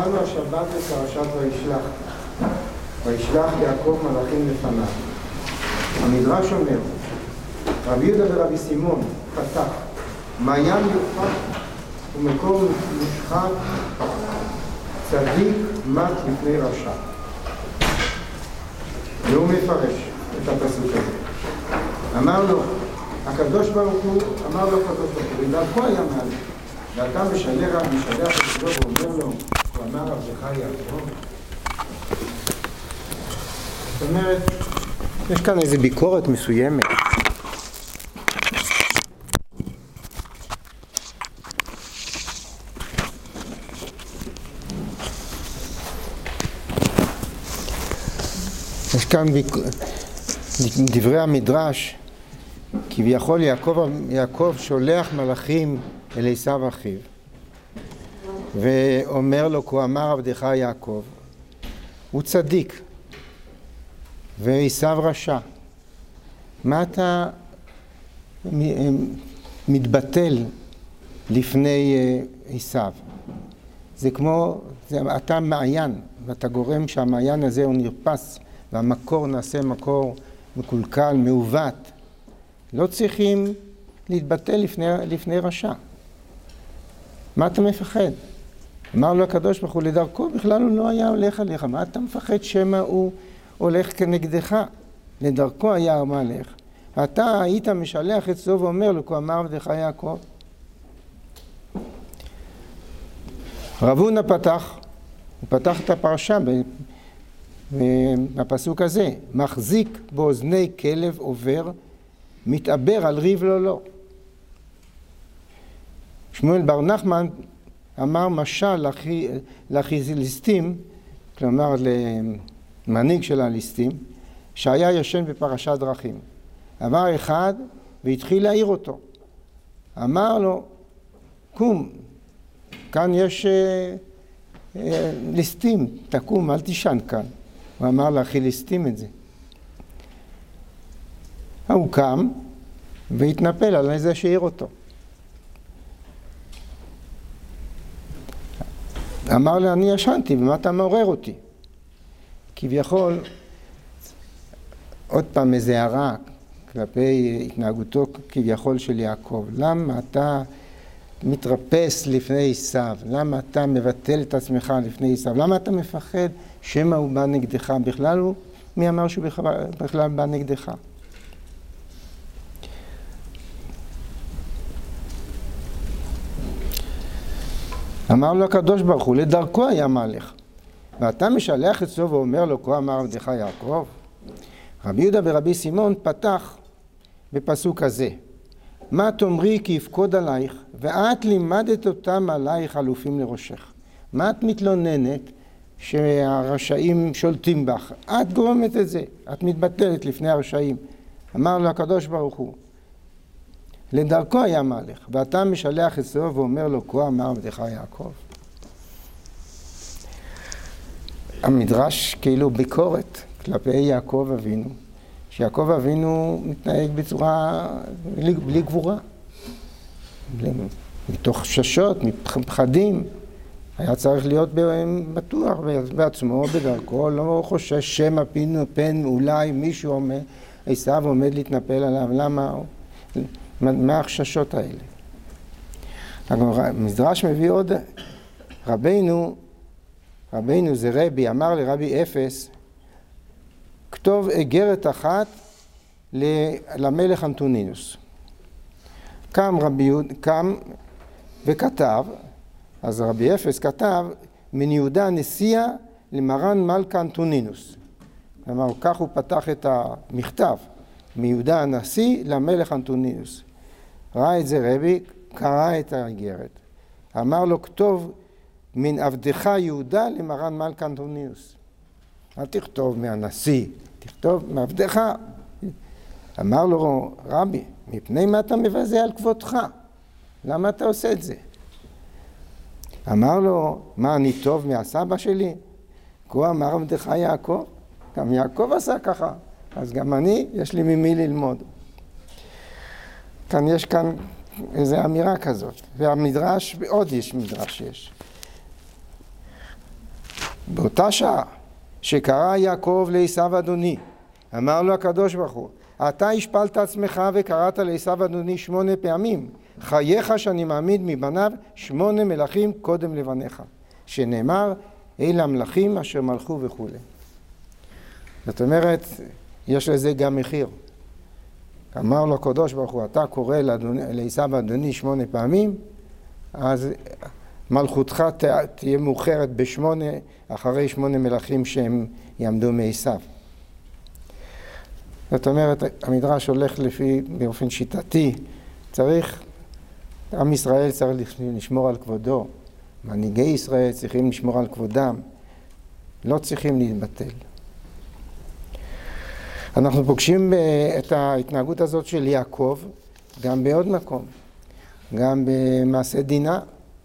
קראנו השבת בפרשת וישלח. וישלח יעקב מלאכים לפניו. המדרש אומר, רבי יהודה ורבי סימון פתח, מעיין יופק ומקום מושחת, צדיק מת לפני רשע. והוא מפרש את הפסוק הזה. אמר לו, הקדוש ברוך הוא, אמר לו הקדוש ברוך הוא, ודרכו היה מעלה, ואתה משלח את שלו ואומר לו, הוא אמר עבדך יעקב. זאת אומרת, יש כאן איזו ביקורת מסוימת. יש כאן דברי המדרש, כביכול יעקב שולח מלאכים אל עשיו אחיו ואומר לו, כה אמר עבדך יעקב, הוא צדיק ועשיו רשע. מה אתה מתבטל לפני עשיו? זה כמו, אתה מעיין, ואתה גורם שהמעיין הזה הוא נרפס, והמקור נעשה מקור מקולקל, מעוות. לא צריכים להתבטל לפני רשע. מה אתה מפחד? אמר לו הקדוש ברוך הוא, לדרכו בכלל הוא לא היה הולך עליך. מה אתה מפחד שמא הוא הולך כנגדך? לדרכו היה המלך. אתה היית משלח את זו ואומר לו, כה אמר עבדך יעקב. רב הונא פתח, הוא פתח את הפרשה בפסוק הזה, מחזיק באוזני כלב עובר, מתעבר על ריב לו לא. שמואל בר נחמן אמר משל לאחיליסטים, כלומר למנהיג של הליסטים, שהיה ישן בפרשת דרכים. עבר אחד והתחיל להעיר אותו. אמר לו, קום, כאן יש ליסטים, תקום, אל תישן כאן. הוא אמר לאחיליסטים את זה. הוא קם והתנפל על זה שהעיר אותו. אמר לו, אני ישנתי, ומה אתה מעורר אותי? כביכול, עוד פעם איזה הערה כלפי התנהגותו כביכול של יעקב. למה אתה מתרפס לפני עשיו? למה אתה מבטל את עצמך לפני עשיו? למה אתה מפחד שמא הוא בא נגדך? בכלל הוא, מי אמר שהוא בכלל בא נגדך? אמר לו הקדוש ברוך הוא, לדרכו היה מלך, ואתה משלח אצלו ואומר לו, כה אמר עבדך יעקב. רבי יהודה ורבי סימון פתח בפסוק הזה, מה תאמרי כי יפקוד עלייך, ואת לימדת אותם עלייך אלופים לראשך. מה את מתלוננת שהרשעים שולטים בך? את גורמת את זה, את מתבטלת לפני הרשעים. אמר לו הקדוש ברוך הוא, לדרכו היה מלך, ואתה משלח אצלו ואומר לו, כה אמר עבדך יעקב. המדרש כאילו ביקורת כלפי יעקב אבינו, שיעקב אבינו מתנהג בצורה בלי גבורה, מתוך חששות, מפחדים. היה צריך להיות בטוח בעצמו, בדרכו, לא חושש שמא פן אולי מישהו עומד, עשיו עומד להתנפל עליו. למה? מה החששות האלה? המדרש מביא עוד, רבינו זה רבי, אמר לרבי אפס, כתוב אגרת אחת למלך אנטונינוס. קם וכתב, אז רבי אפס כתב, מן יהודה נשיאה למרן מלכה אנטונינוס. כלומר, כך הוא פתח את המכתב, מיהודה הנשיא למלך אנטונינוס. ראה את זה רבי, קרא את האיגרת. אמר לו, כתוב מן עבדך יהודה למרן מלכה אנטונינוס. אל תכתוב מהנשיא, תכתוב מעבדך. אמר לו רבי, מפני מה אתה מבזה על כבודך? למה אתה עושה את זה? אמר לו, מה אני טוב מהסבא שלי? כה אמר עבדך יעקב, גם יעקב עשה ככה, אז גם אני, יש לי ממי ללמוד. יש כאן איזו אמירה כזאת, והמדרש, עוד יש מדרש יש. באותה שעה שקרא יעקב לעשיו אדוני, אמר לו הקדוש ברוך הוא, אתה השפלת עצמך וקראת לעשיו אדוני 8 פעמים, חייך שאני מעמיד מבניו 8 מלכים קודם לבניך, שנאמר אלה המלכים אשר מלכו וכו'. זאת אומרת, יש לזה גם מחיר. אמר לו הקדוש ברוך הוא, אתה קורא לעשיו אדוני 8 פעמים, אז מלכותך תהיה מאוחרת אחרי 8 מלכים שהם יעמדו מעשיו. זאת אומרת, המדרש הולך באופן שיטתי, עם ישראל צריך לשמור על כבודו, מנהיגי ישראל צריכים לשמור על כבודם, לא צריכים להתבטל. אנחנו פוגשים את ההתנהגות הזאת של יעקב גם בעוד מקום, גם במעשה דינה,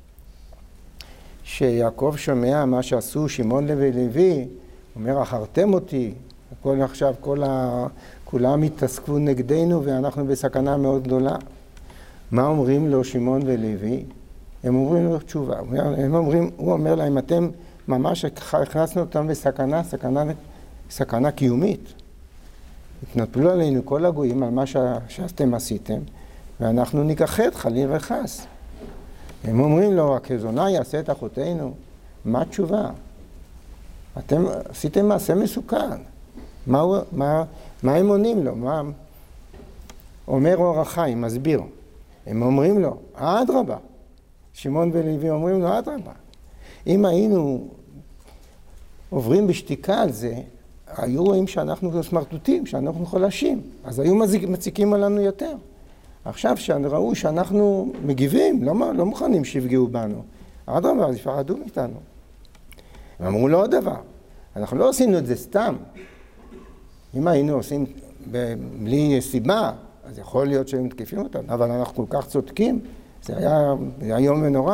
שיעקב שומע מה שעשו שמעון ולוי, אומר, אחרתם אותי, עכשיו כולם התעסקו נגדנו ואנחנו בסכנה מאוד גדולה. מה אומרים לו שמעון ולוי? הם אומרים לו תשובה. הוא אומר להם, אתם ממש הכנסנו אותם בסכנה, סכנה קיומית. התנפלו עלינו כל הגויים על מה שאתם עשיתם, ואנחנו נכחד חליל וחס. הם אומרים לו, הכזונה יעשה את אחותינו. מה התשובה? אתם עשיתם מעשה מסוכן. מה הם עונים לו? אומר אור החיים, מסביר. הם אומרים לו, אדרבה. שמעון ולוי אומרים לו, אדרבה. אם היינו עוברים בשתיקה על זה, היו רואים שאנחנו סמרטוטים, שאנחנו חולשים. אז היו מציקים עלינו יותר. עכשיו ראו שאנחנו מגיבים, לא מוכנים שיפגעו בנו. אדרבה, אז יפרדו מאיתנו. הם אמרו לו עוד דבר, אנחנו לא עשינו את זה סתם. אם היינו עושים בלי סיבה, אז יכול להיות שהם מתקיפים אותנו, אבל אנחנו כל כך צודקים, זה היה יום ונורא.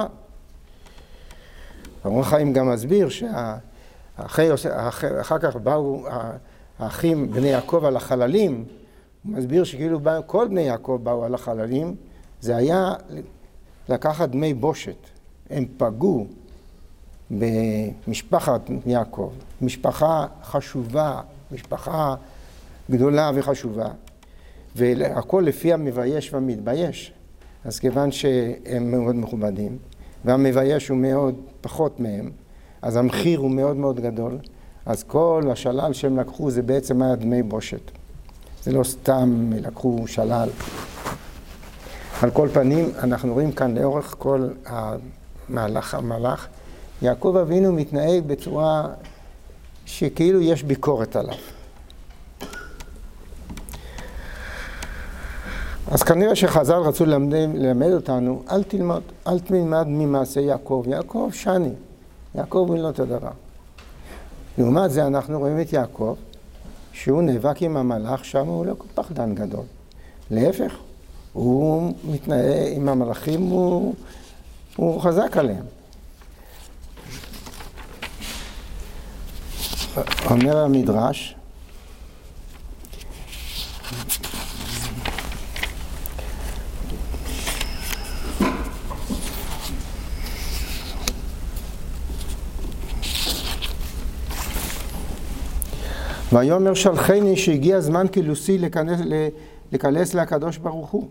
אור החיים גם מסביר אחר כך באו האחים בני יעקב על החללים, הוא מסביר שכאילו כל בני יעקב באו על החללים, זה היה לקחת דמי בושת. הם פגעו במשפחת יעקב, משפחה חשובה, משפחה גדולה וחשובה, והכל לפי המבייש והמתבייש. אז כיוון שהם מאוד מכובדים, והמבייש הוא מאוד פחות מהם, אז המחיר הוא מאוד מאוד גדול, אז כל השלל שהם לקחו זה בעצם היה דמי בושת. זה לא סתם לקחו שלל. על כל פנים, אנחנו רואים כאן לאורך כל המהלך, יעקב אבינו מתנהג בצורה שכאילו יש ביקורת עליו. אז כנראה שחז"ל רצו ללמד אותנו, אל תלמד ממעשה יעקב. יעקב שני, יעקב הוא לא אותו דבר. לעומת זה אנחנו רואים את יעקב, שהוא נאבק עם המלאך, שם הוא לא פחדן גדול. להפך, הוא מתנהג עם המלאכים, הוא חזק עליהם. אומר המדרש, ויאמר שלחני שהגיע הזמן כלוסי להיכנס לקדוש ברוך הוא.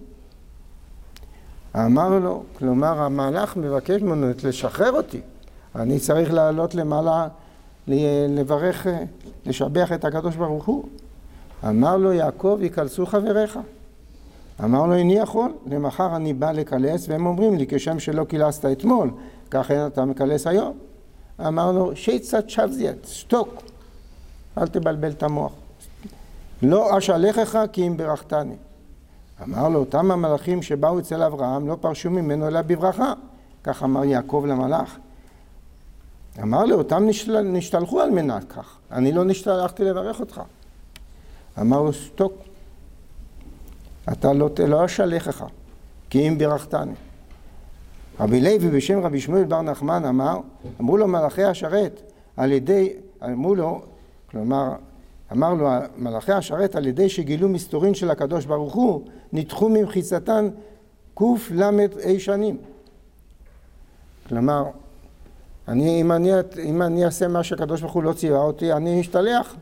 אמר לו, כלומר המלאך מבקש ממנו לשחרר אותי. אני צריך לעלות למעלה, לברך, לשבח את הקדוש ברוך הוא. אמר לו יעקב, יקלסו חבריך. אמר לו, איני יכול, למחר אני בא לקלס, והם אומרים לי, כשם שלא קילסת אתמול, ככה אתה מקלס היום. אמר לו, שיצת שבזיית, שתוק. אל תבלבל את המוח. לא אשלחך כי אם ברכתני. אמר לו, אותם המלאכים שבאו אצל אברהם לא פרשו ממנו אלא בברכה. כך אמר יעקב למלאך. אמר לו, אותם נשתלחו על מנת כך. אני לא נשתלחתי לברך אותך. אמר לו, שתוק. אתה לא אשלחך כי אם ברכתני. רבי לוי בשם רבי שמואל בר נחמן אמרו לו מלאכי השרת אמר לו מלאכי השרת על ידי שגילו מסתורין של הקדוש ברוך הוא, נדחו ממחיצתן קוף למד אי שנים. כלומר, אם אני אעשה מה שהקדוש ברוך הוא לא ציווה אותי, אני אשתלח.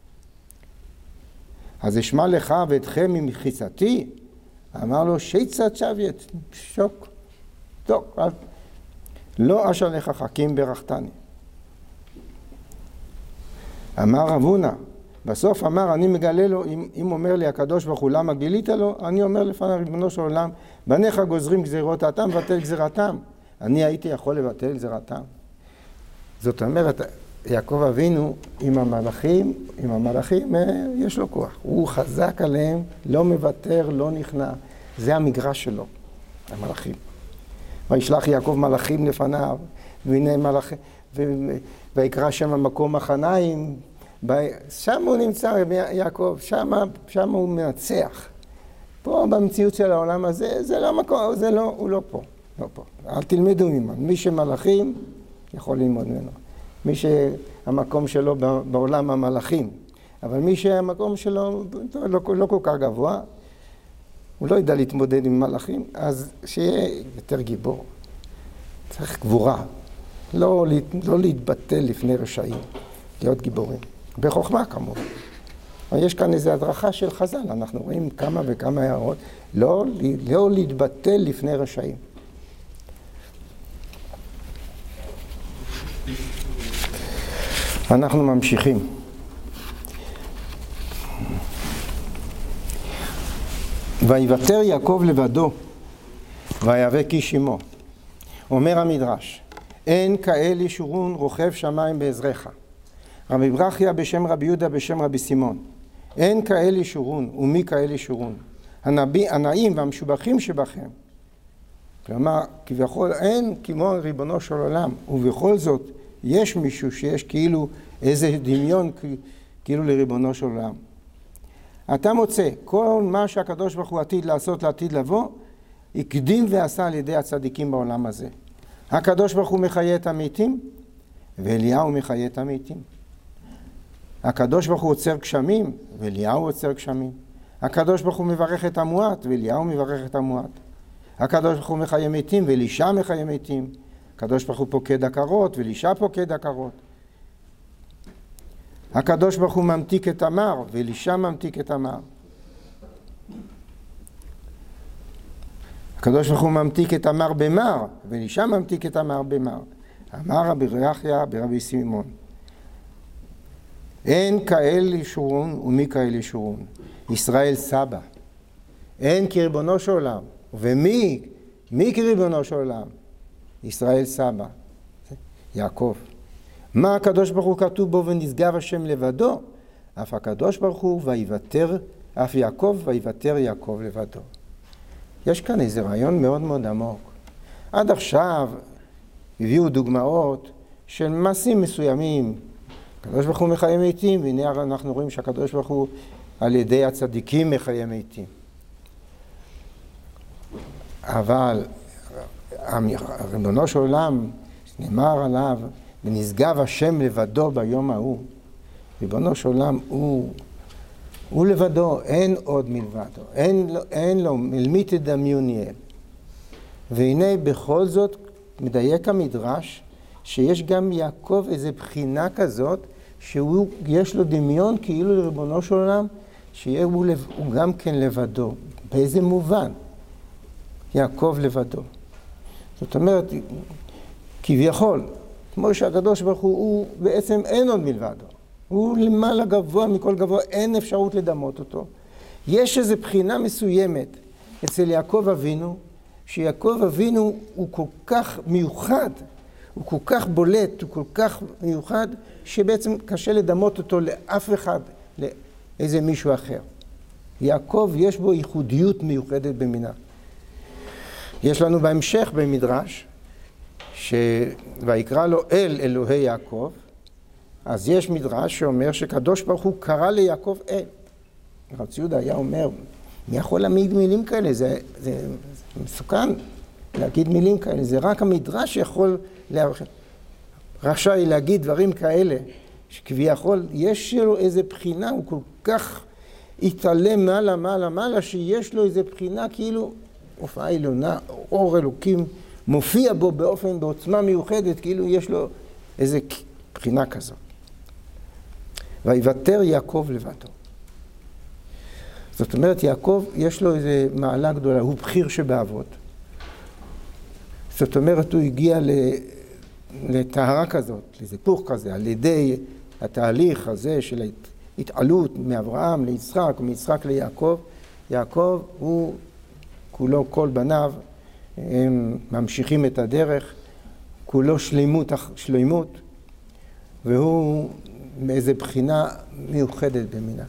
אז אשמע לך ואתכם ממחיצתי? אמר לו, שיצת שווית, שוק. טוב, לא אשליך חכים ברכתני. אמר רב הונא, בסוף אמר, אני מגלה לו, אם אומר לי הקדוש ברוך הוא, למה גילית לו? אני אומר לפני ריבונו של עולם, בניך גוזרים גזירותם, בטל גזירתם. אני הייתי יכול לבטל גזירתם. זאת אומרת, יעקב אבינו עם המלאכים יש לו כוח. הוא חזק עליהם, לא מוותר, לא נכנע. זה המגרש שלו, המלאכים. וישלח יעקב מלאכים לפניו, והנה מלאכים, ויקרא שם המקום מחניים, שם הוא נמצא יעקב, שם הוא מנצח. פה במציאות של העולם הזה, זה לא מקום, הוא לא פה. לא פה. אל תלמדו ממנו. מי שמלאכים יכול ללמוד ממנו. מי שהמקום שלו בעולם המלאכים. אבל מי שהמקום שלו לא כל כך גבוה, הוא לא ידע להתמודד עם מלאכים, אז שיהיה יותר גיבור. צריך גבורה. לא להתבטל לפני רשעים. להיות גיבורים. בחוכמה כמובן. אבל יש כאן איזו הדרכה של חז"ל. אנחנו רואים כמה וכמה הערות. לא להתבטל לפני רשעים. אנחנו ממשיכים. ויוותר יעקב לבדו, ויאבק איש עמו. אומר המדרש, אין כאל ישורון רוכב שמיים בעזרך. רבי ברכיה בשם רבי יהודה בשם רבי סימון. אין כאל ישורון, ומי כאל ישורון? הנאים והמשובחים שבכם. כלומר, כביכול אין כמו ריבונו של עולם, ובכל זאת יש מישהו שיש כאילו איזה דמיון כאילו לריבונו של עולם. אתה מוצא, כל מה שהקדוש ברוך הוא עתיד לעשות לעתיד לבוא, הקדים ועשה על ידי הצדיקים בעולם הזה. הקדוש ברוך הוא מחיה את המתים, ואליהו מחיה את המתים. הקדוש ברוך הוא עוצר גשמים, ואליהו עוצר גשמים. הקדוש ברוך הוא מברך את המועט, ואליהו מברך את המועט. הקדוש ברוך הוא מחיה מתים, ואלישע מחיה מתים. הקדוש ברוך הוא פוקד עקרות, ואלישע פוקד עקרות. הקדוש ברוך הוא ממתיק את תמר, ואלישע ממתיק את תמר. הקדוש ברוך הוא ממתיק את תמר במר, ואלישע ממתיק את תמר במר. אמר רבי ברכיה ברבי סימון, אין כאל ישורון ומי כאל ישורון. ישראל סבא. אין כריבונו של עולם. ומי כריבונו של עולם? ישראל סבא. יעקב. מה הקדוש ברוך הוא כתוב בו ונשגב השם לבדו? אף הקדוש ברוך הוא ויוותר, אף יעקב ויוותר יעקב לבדו. יש כאן איזה רעיון מאוד מאוד עמוק. עד עכשיו הביאו דוגמאות של מעשים מסוימים. הקדוש ברוך הוא מחיה מתים, והנה אנחנו רואים שהקדוש ברוך הוא על ידי הצדיקים מחיה מתים. אבל ריבונו של עולם, נאמר עליו, ונשגב השם לבדו ביום ההוא. ריבונו של עולם הוא לבדו, אין עוד מלבדו, אין לו מלמי תדמיוני אל. והנה בכל זאת מדייק המדרש שיש גם יעקב איזו בחינה כזאת שיש לו דמיון כאילו לריבונו של עולם שהוא גם כן לבדו. באיזה מובן? יעקב לבדו. זאת אומרת, כביכול, כמו שהקדוש ברוך הוא בעצם אין עוד מלבדו. הוא למעלה גבוה מכל גבוה, אין אפשרות לדמות אותו. יש איזו בחינה מסוימת אצל יעקב אבינו, שיעקב אבינו הוא כל כך מיוחד, הוא כל כך בולט, הוא כל כך מיוחד, שבעצם קשה לדמות אותו לאף אחד, לאיזה מישהו אחר. יעקב יש בו ייחודיות מיוחדת במינה. יש לנו בהמשך במדרש, ויקרא לו אל אלוהי יעקב, אז יש מדרש שאומר שקדוש ברוך הוא קרא ליעקב אל. רב ציודה היה אומר, מי יכול להגיד מילים כאלה? זה מסוכן להגיד מילים כאלה. זה רק המדרש יכול רשאי להגיד דברים כאלה, שכביכול יש לו איזה בחינה, הוא כל כך התעלם מעלה, שיש לו איזה בחינה כאילו הופעה עליונה, אור אלוקים מופיע בו בעוצמה מיוחדת, כאילו יש לו איזה בחינה כזאת. ויוותר יעקב לבדו. זאת אומרת, יעקב יש לו איזה מעלה גדולה, הוא בחיר שבאבות. זאת אומרת, הוא הגיע לטהרה כזאת, לזיפוך כזה, על ידי התהליך הזה של התעלות מאברהם ליצחק, ומיצחק ליעקב. יעקב הוא כולו, כל בניו, הם ממשיכים את הדרך, כולו שלמות, והוא מאיזו בחינה מיוחדת במינה.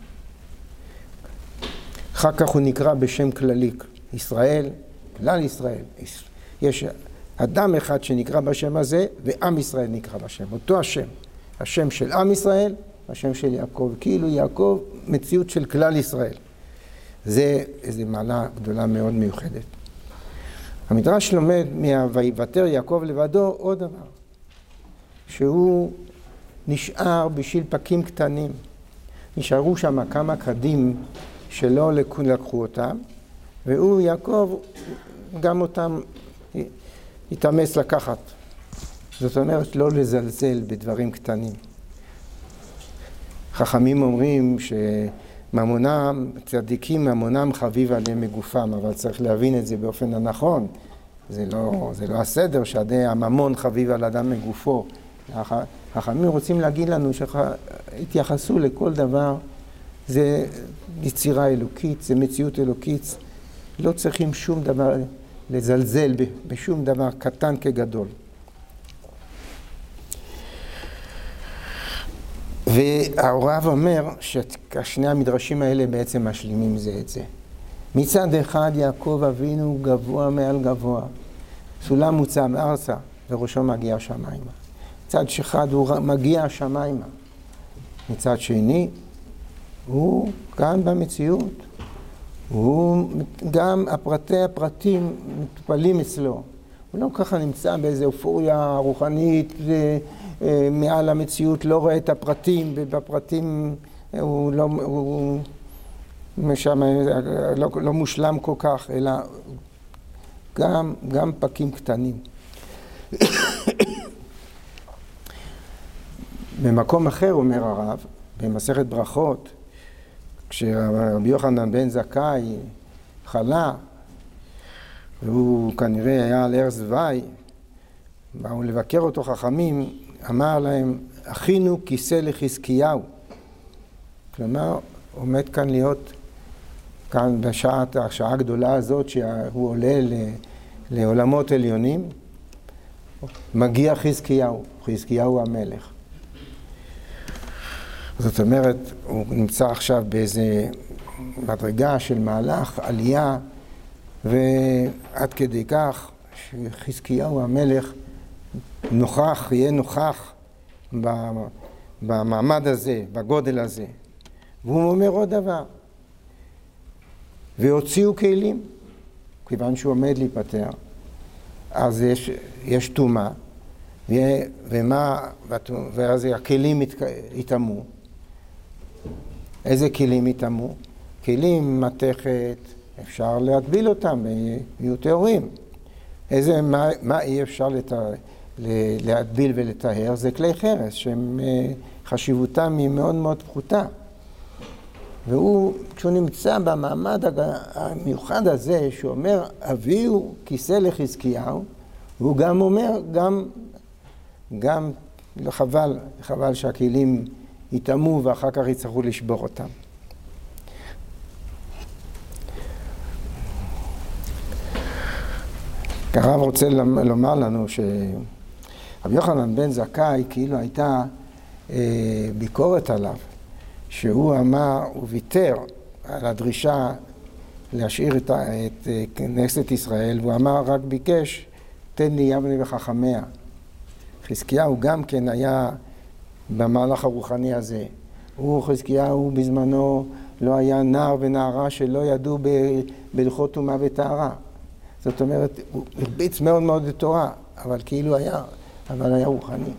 אחר כך הוא נקרא בשם כללי, ישראל, כלל ישראל. יש אדם אחד שנקרא בשם הזה, ועם ישראל נקרא בשם. אותו השם. השם של עם ישראל, השם של יעקב. כאילו יעקב, מציאות של כלל ישראל. זה איזו מעלה גדולה מאוד מיוחדת. המדרש לומד ויוותר יעקב לבדו עוד דבר. שהוא נשאר בשביל פקים קטנים. נשארו שם כמה קדים שלא לקחו אותם, והוא, יעקב, גם אותם התאמץ לקחת. זאת אומרת, לא לזלזל בדברים קטנים. חכמים אומרים שממונם, צדיקים ממונם חביב עליהם מגופם, אבל צריך להבין את זה באופן הנכון. זה לא הסדר שהממון חביב על אדם מגופו. חכמים רוצים להגיד לנו שהתייחסו לכל דבר, זה יצירה אלוקית, זה מציאות אלוקית. לא צריכים שום דבר לזלזל בשום דבר קטן כגדול. והרב אומר ששני המדרשים האלה בעצם משלימים זה את זה. מצד אחד יעקב אבינו גבוה מעל גבוה, סולם מוצב ארצה וראשו מגיע שמיימה. מצד אחד הוא מגיע שמיימה. מצד שני הוא כאן במציאות. הוא גם הפרטים מטופלים אצלו. הוא לא ככה נמצא באיזו אופוריה רוחנית מעל המציאות, לא רואה את הפרטים, ובפרטים הוא לא מושלם כל כך, אלא גם פקים קטנים. במקום אחר אומר הרב, במסכת ברכות, כשרבי יוחנן בן זכאי חלה, והוא כנראה היה על ערש דווי, באו לבקר אותו חכמים, אמר להם, אחינו כיסא לחזקיהו. כלומר, עומד כאן להיות, כאן בשעה הגדולה הזאת, שהוא עולה לעולמות עליונים, מגיע חזקיהו המלך. זאת אומרת, הוא נמצא עכשיו באיזה מדרגה של מהלך, עלייה, ועד כדי כך שחזקיהו המלך יהיה נוכח במעמד הזה, בגודל הזה. והוא אומר עוד דבר, והוציאו כלים, כיוון שהוא עומד להיפטר, אז יש תומה, ואז הכלים יתאמו. איזה כלים יתאמו? כלים מתכת, אפשר להגביל אותם, יהיו טהורים. מה אי אפשר להגביל ולטהר? זה כלי חרס, שחשיבותם היא מאוד מאוד פחותה. והוא, כשהוא נמצא במעמד המיוחד הזה, שהוא אומר, הביאו כיסא לחזקיהו, והוא גם אומר, גם חבל שהכלים יתאמו ואחר כך יצטרכו לשבור אותם. הרב רוצה לומר לנו שרבי יוחנן בן זכאי כאילו הייתה ביקורת עליו, שהוא אמר, הוא ויתר על הדרישה להשאיר את כנסת ישראל, והוא אמר, רק ביקש, תן לי יבנה וחכמיה. חזקיהו גם כן היה במהלך הרוחני הזה. חזקיהו בזמנו לא היה נער ונערה שלא ידעו בהלכות טומאה וטהרה. זאת אומרת, הוא הרביץ מאוד מאוד לתורה, אבל כאילו היה רוחני.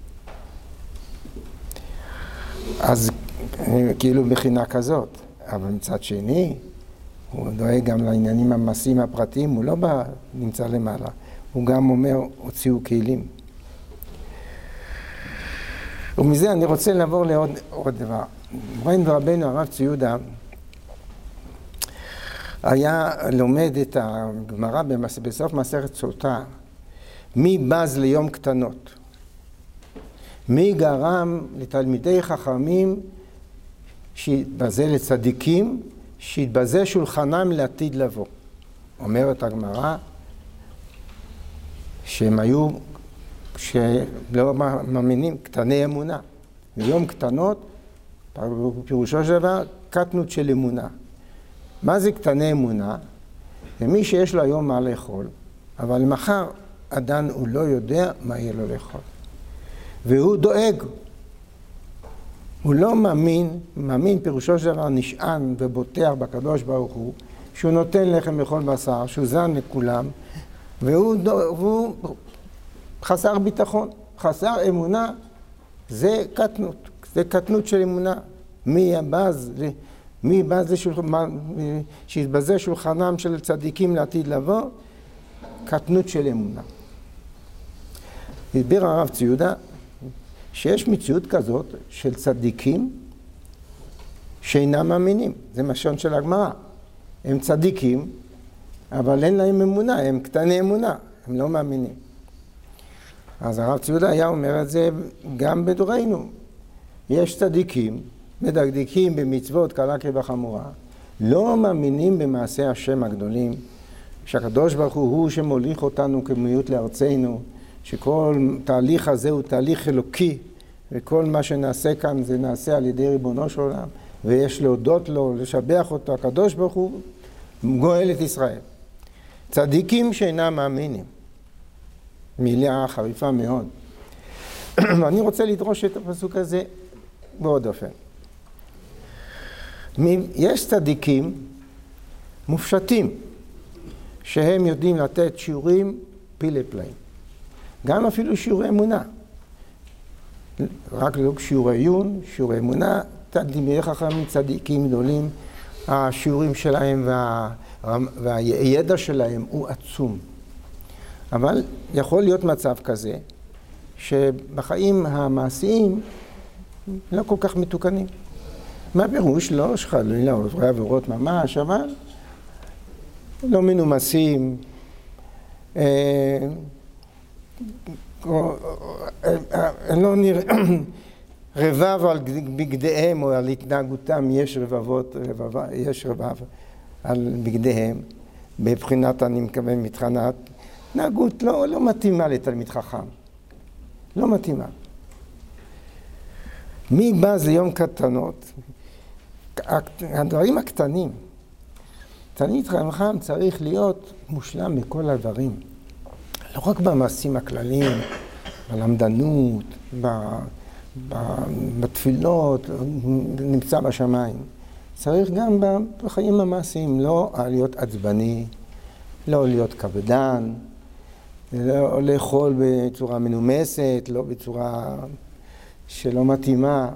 אז כאילו בחינה כזאת, אבל מצד שני, הוא דואג גם לעניינים המעשיים הפרטיים, הוא לא נמצא למעלה. הוא גם אומר, הוציאו כלים. ומזה אני רוצה לעבור לעוד דבר. מורנו ורבנו הרב צבי יהודה היה לומד את הגמרא בסוף מסכת סוטה, מי בז ליום קטנות? מי גרם לתלמידי חכמים שיתבזה לצדיקים, שיתבזה שולחנם לעתיד לבוא? אומרת הגמרא שהם היו, שלא מאמינים, קטני אמונה. ויום קטנות, פירושו של דבר, קטנות של אמונה. מה זה קטני אמונה? זה מי שיש לו היום מה לאכול, אבל מחר עדיין הוא לא יודע מה יהיה לו לאכול. והוא דואג. הוא לא מאמין פירושו של דבר נשען ובוטח בקדוש ברוך הוא, שהוא נותן לחם לכל בשר, שהוא זן לכולם, והוא חסר ביטחון, חסר אמונה, זה קטנות, זה קטנות של אמונה. מי בז שיתבזה שולחנם של צדיקים לעתיד לבוא? קטנות של אמונה. הסביר הרב צבי יהודה שיש מציאות כזאת של צדיקים שאינם מאמינים. זה משון של הגמרא. הם צדיקים, אבל אין להם אמונה, הם קטני אמונה, הם לא מאמינים. אז הרב צבי יהודה היה אומר את זה גם בדורנו. יש צדיקים, מדקדקים במצוות קלה כבחמורה, לא מאמינים במעשי השם הגדולים, שהקדוש ברוך הוא שמוליך אותנו כמיעוט לארצנו, שכל תהליך הזה הוא תהליך אלוקי, וכל מה שנעשה כאן זה נעשה על ידי ריבונו של עולם, ויש להודות לו, לשבח אותו, הקדוש ברוך הוא גואל את ישראל. צדיקים שאינם מאמינים. מילה חריפה מאוד. ואני רוצה לדרוש את הפסוק הזה בעוד אופן. יש צדיקים מופשטים, שהם יודעים לתת שיעורים פילי פלאים. גם אפילו שיעורי אמונה. רק לא שיעורי עיון, שיעורי אמונה, תלמידי חכמים צדיקים גדולים, השיעורים שלהם והידע שלהם הוא עצום. אבל יכול להיות מצב כזה, שבחיים המעשיים לא כל כך מתוקנים. מה פירוש? לא שחלילה עוברי עבירות ממש, אבל לא מנומסים, לא נראה, רבב על בגדיהם או על התנהגותם, יש רבב על בגדיהם, בבחינת אני מקווה מתחנת, התנהגות לא מתאימה לתלמיד חכם, לא מתאימה. מי בז ליום קטנות? הדברים הקטנים. תלמיד חכם צריך להיות מושלם בכל הדברים. לא רק במעשים הכלליים, בלמדנות, בתפילות, נמצא בשמיים. צריך גם בחיים המעשיים, לא להיות עצבני, לא להיות כבדן, לא לאכול בצורה מנומסת, לא בצורה שלא מתאימה.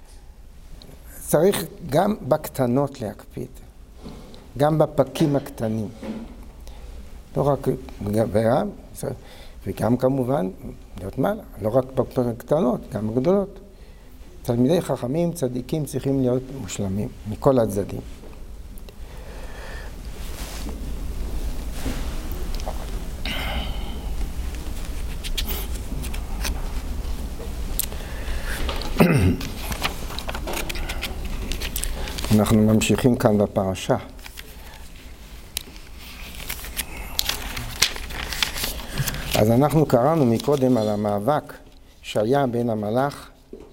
צריך גם בקטנות להקפיד, גם בפקים הקטנים. לא רק בגברה, וגם כמובן להיות מעלה, לא רק בקטנות, גם בגדולות. תלמידי חכמים, צדיקים צריכים להיות מושלמים מכל הצדדים. אנחנו ממשיכים כאן בפרשה. אז אנחנו קראנו מקודם על המאבק שהיה בין המלאך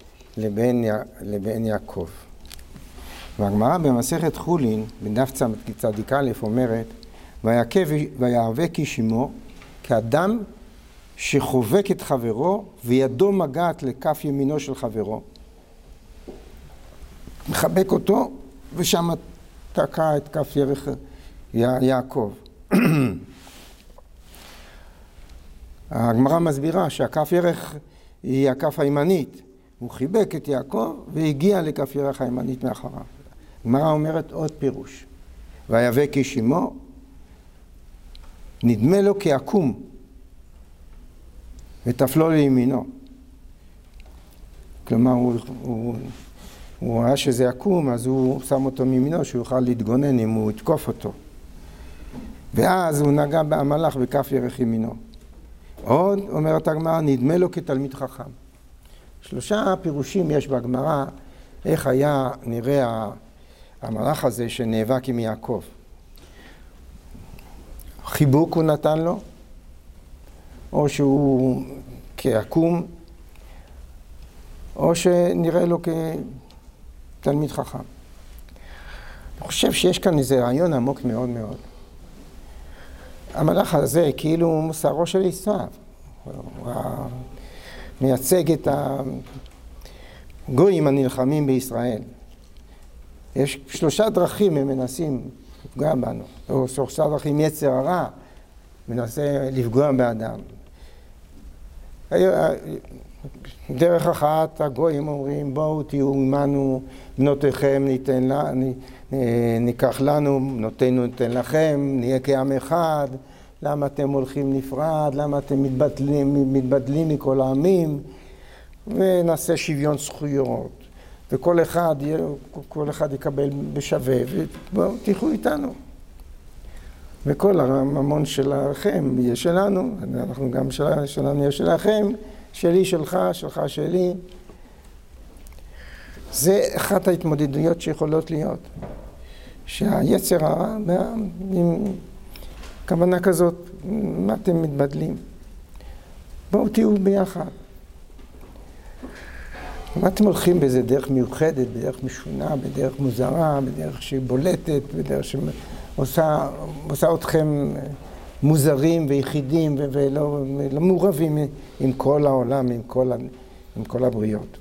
לבין יעקב. והגמרא במסכת חולין, בדף צדיק א' אומרת, ויאבק איש עמו כאדם שחובק את חברו וידו מגעת לכף ימינו של חברו. מחבק אותו ושם תקע את כף ירך יעקב. הגמרא מסבירה שהכף ירך היא הכף הימנית. הוא חיבק את יעקב והגיע לכף ירך הימנית מאחריו. הגמרא אומרת עוד פירוש. ויאבק איש עמו, נדמה לו כעקום, וטפלו לימינו. כלומר, הוא ראה שזה יקום, אז הוא שם אותו מימינו, שהוא יוכל להתגונן אם הוא יתקוף אותו. ואז הוא נגע במלאך בכף ירך ימינו. עוד, אומרת הגמרא, נדמה לו כתלמיד חכם. 3 פירושים יש בגמרא, איך היה נראה המלאך הזה שנאבק עם יעקב. חיבוק הוא נתן לו, או שהוא כעקום, או שנראה לו כתלמיד חכם. אני חושב שיש כאן איזה רעיון עמוק מאוד מאוד. המלאך הזה כאילו מוסרו של עשיו. הוא מייצג את הגויים הנלחמים בישראל. יש 3 דרכים הם מנסים לפגוע בנו, או 3 דרכים יצר הרע מנסה לפגוע באדם. דרך אחת הגויים אומרים בואו תהיו עמנו בנותיכם ניקח לנו בנותינו ניתן לכם, נהיה כעם אחד. למה אתם הולכים נפרד? למה אתם מתבדלים מכל העמים? ונעשה שוויון זכויות וכל אחד יקבל בשווה ובואו תלכו איתנו וכל הממון שלכם יהיה שלנו, אנחנו גם שלנו יהיה שלכם, שלי שלך, שלך שלי. זה אחת ההתמודדויות שיכולות להיות, שהיצר הרע עם כוונה כזאת, מה אתם מתבדלים? בואו תהיו ביחד. מה אתם הולכים באיזה דרך מיוחדת, בדרך משונה, בדרך מוזרה, בדרך שהיא בולטת, בדרך שעושה אתכם מוזרים ויחידים ולא מעורבים עם כל העולם, עם כל הבריות.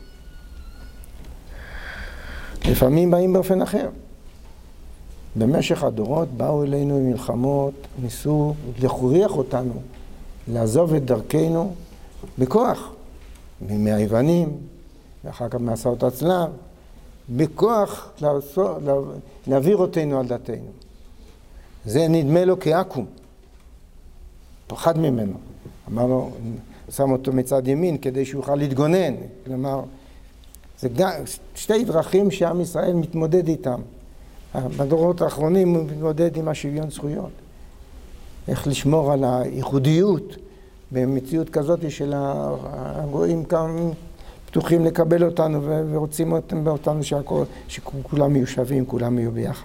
לפעמים באים באופן אחר. במשך הדורות באו אלינו עם מלחמות, ניסו להכריח אותנו לעזוב את דרכנו בכוח, מימי היוונים, ואחר כך מסעות הצלב, בכוח להעביר אותנו על דתנו. זה נדמה לו כעקום, פחד ממנו. אמר לו, שם אותו מצד ימין כדי שהוא יוכל להתגונן. כלומר, זה 2 דרכים שעם ישראל מתמודד איתם. בדורות האחרונים הוא מתמודד עם השוויון זכויות. איך לשמור על הייחודיות במציאות כזאת של הגויים כאן פתוחים לקבל אותנו ורוצים אותנו שכולם יהיו שווים, כולם יהיו ביחד.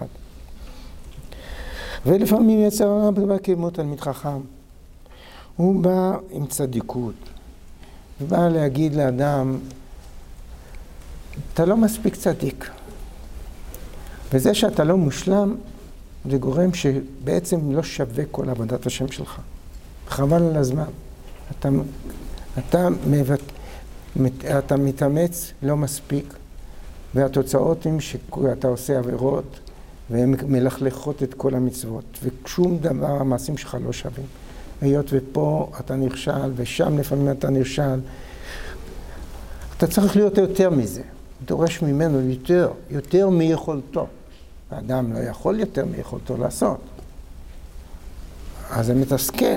ולפעמים יצר הרע בא כמו תלמיד חכם. הוא בא עם צדיקות. הוא בא להגיד לאדם, אתה לא מספיק צדיק. וזה שאתה לא מושלם, זה גורם שבעצם לא כל עבודת השם שלך. חבל על הזמן. אתה מתאמץ לא מספיק, והתוצאות הן שאתה עושה עבירות, והן מלכלכות את כל המצוות, ושום דבר, המעשים שלך לא שווים. היות ופה אתה נכשל, ושם לפעמים אתה נכשל, אתה צריך להיות יותר מזה. דורש ממנו יותר מיכולתו. האדם לא יכול יותר מיכולתו לעשות. אז זה מתסכל.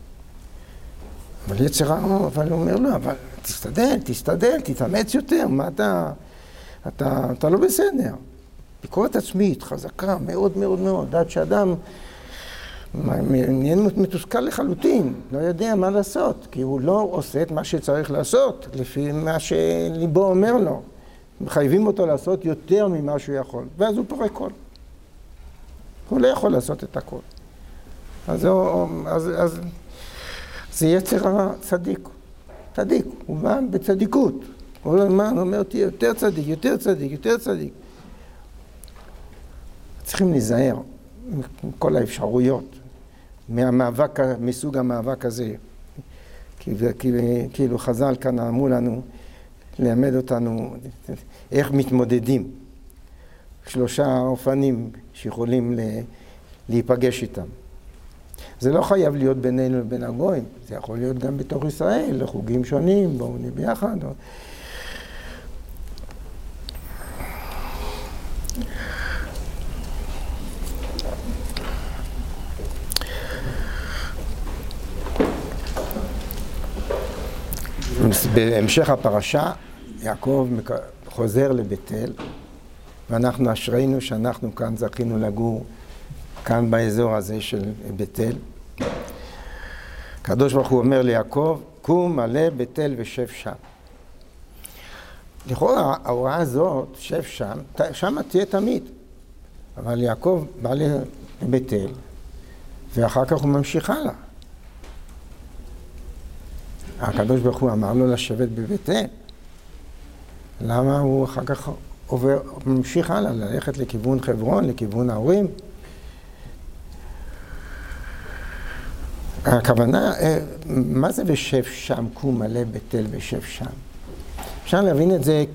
אבל יצר הרע, אבל הוא אומר לו, אבל תסתדל, תתאמץ יותר, מה אתה לא בסדר. ביקורת עצמית חזקה מאוד מאוד מאוד, עד שאדם נהיה מתוסכל לחלוטין, לא יודע מה לעשות, כי הוא לא עושה את מה שצריך לעשות, לפי מה שליבו אומר לו. מחייבים אותו לעשות יותר ממה שהוא יכול, ואז הוא פורק כל. הוא לא יכול לעשות את הכל. אז זה יצר הרע צדיק, הוא בא בצדיקות. הוא אומר, תהיה יותר צדיק. צריכים להיזהר מכל האפשרויות, מסוג המאבק הזה. כאילו חז"ל כאן אמרו לנו, ללמד אותנו איך מתמודדים. 3 אופנים שיכולים להיפגש איתם. זה לא חייב להיות בינינו לבין הגויים, זה יכול להיות גם בתוך ישראל, לחוגים שונים, בואו נהיה ביחד. בהמשך הפרשה, יעקב חוזר לבית אל, ואנחנו אשרינו שאנחנו כאן זכינו לגור, כאן באזור הזה של בית אל. הקדוש ברוך הוא אומר ליעקב, קום עלה בית אל ושב שם. לכאורה ההוראה הזאת, שב שם, שם תהיה תמיד. אבל יעקב בא לבית אל, ואחר כך הוא ממשיך הלאה. הקדוש ברוך הוא אמר לו לשבת בבית אל. למה הוא אחר כך ממשיך הלאה, ללכת לכיוון חברון, לכיוון ההורים? הכוונה, מה זה ושב שם, קום מלא בית אל ושב שם? אפשר להבין את זה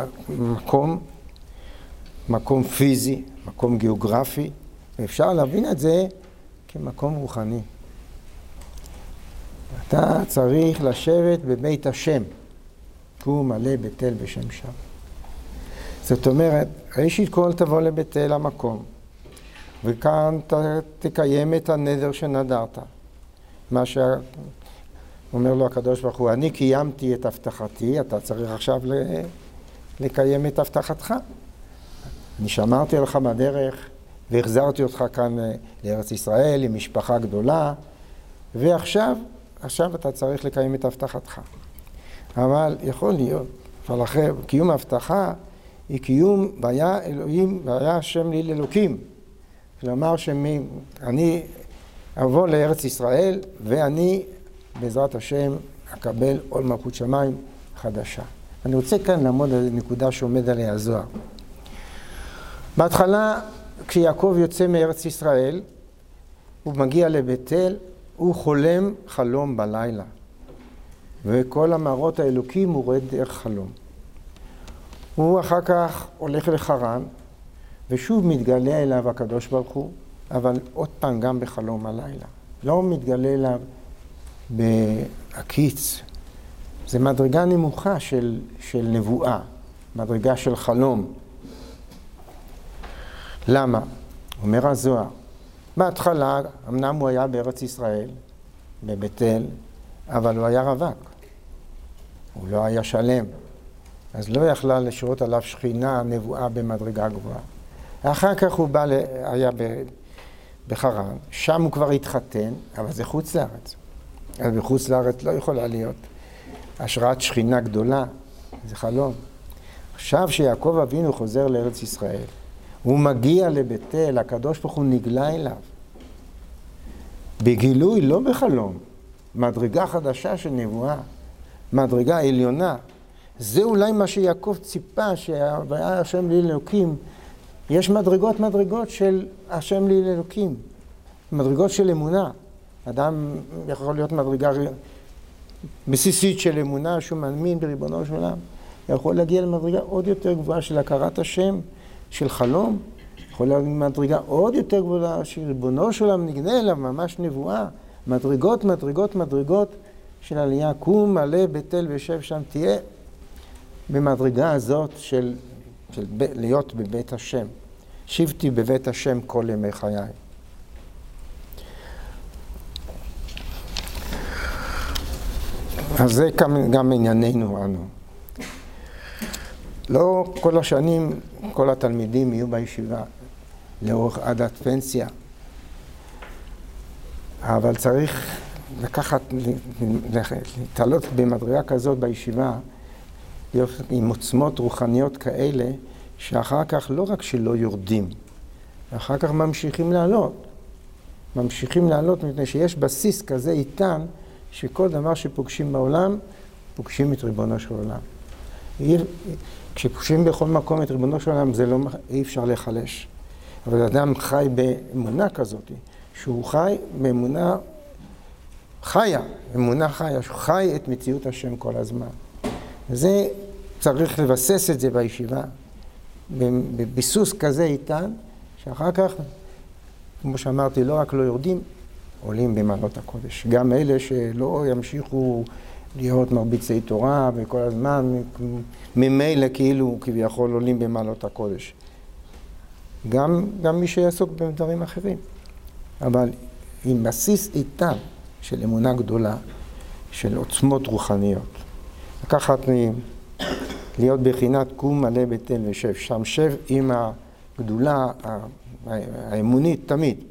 מקום פיזי, מקום גיאוגרפי, ואפשר להבין את זה כמקום רוחני. אתה צריך לשבת בבית השם, קום מלא בית אל ושב שם. זאת אומרת, ראשית כל תבוא לבית אל המקום, וכאן תקיים את הנדר שנדרת. מה שאומר לו הקדוש ברוך הוא, אני קיימתי את הבטחתי, אתה צריך עכשיו לקיים את הבטחתך. אני שמרתי לך בדרך והחזרתי אותך כאן לארץ ישראל עם משפחה גדולה, ועכשיו אתה צריך לקיים את הבטחתך. אבל יכול להיות, אבל אחרי קיום ההבטחה היא קיום והיה אלוהים והיה השם לי לאלוקים. כלומר שאני אבוא לארץ ישראל ואני בעזרת השם אקבל עול מלכות שמיים חדשה. אני רוצה כאן לעמוד על נקודה שעומד עליה הזוהר. בהתחלה כשיעקב יוצא מארץ ישראל הוא מגיע לבית אל, הוא חולם חלום בלילה. וכל המראות האלוקים הוא רואה דרך חלום. הוא אחר כך הולך לחרן, ושוב מתגלה אליו הקדוש ברוך הוא, אבל עוד פעם גם בחלום הלילה. לא מתגלה אליו בהקיץ. זה מדרגה נמוכה של נבואה, מדרגה של חלום. למה? אומר הזוהר, בהתחלה, אמנם הוא היה בארץ ישראל, בבית אל, אבל הוא היה רווק. הוא לא היה שלם. אז לא יכלה לשרות עליו שכינה, נבואה במדרגה גבוהה. אחר כך הוא היה בחרן, שם הוא כבר התחתן, אבל זה חוץ לארץ. אז בחוץ לארץ לא יכולה להיות השראת שכינה גדולה, זה חלום. עכשיו שיעקב אבינו חוזר לארץ ישראל, הוא מגיע לבית אל, הקדוש ברוך הוא נגלה אליו. בגילוי, לא בחלום, מדרגה חדשה של נבואה, מדרגה עליונה. זה אולי מה שיעקב ציפה, שהיה השם לי לאלוקים. יש מדרגות של השם לי לאלוקים, מדרגות של אמונה. אדם יכול להיות מדרגה בסיסית של אמונה, שהוא מאמין בריבונו של עולם. יכול להגיע למדרגה עוד יותר גבוהה של הכרת השם, של חלום. יכול להגיע למדרגה עוד יותר גבוהה של ריבונו של עולם נגלה אליו, ממש נבואה. מדרגות של עלייה. קום מלא בית אל ושב שם, תהיה במדרגה הזאת של להיות בבית השם. שבתי בבית השם כל ימי חיי. אז זה גם ענייננו אנו. לא כל השנים, כל התלמידים יהיו בישיבה לאורך עד הפנסיה. אבל צריך לקחת, להתעלות במדרגה כזאת בישיבה, עם עוצמות רוחניות כאלה, שאחר כך לא רק שלא יורדים, אחר כך ממשיכים לעלות. מפני שיש בסיס כזה איתן, שכל דבר שפוגשים בעולם, פוגשים את ריבונו של עולם. כשפוגשים בכל מקום את ריבונו של עולם, זה לא, אי אפשר לחלש. אבל אדם חי באמונה כזאת, שהוא חי באמונה חיה, שהוא חי את מציאות השם כל הזמן. וזה צריך לבסס את זה בישיבה, בביסוס כזה איתן, שאחר כך, כמו שאמרתי, לא רק לא יורדים, עולים במעלות הקודש. גם אלה שלא ימשיכו להיות מרביצי תורה וכל הזמן ממילא כאילו כביכול עולים במעלות הקודש. גם מי שיעסוק בדברים אחרים. אבל עם בסיס איתן של אמונה גדולה, של עוצמות רוחניות. לקחת להיות בחינת קום מלא בתל ושב, שם שב עם הגדולה האמונית תמיד.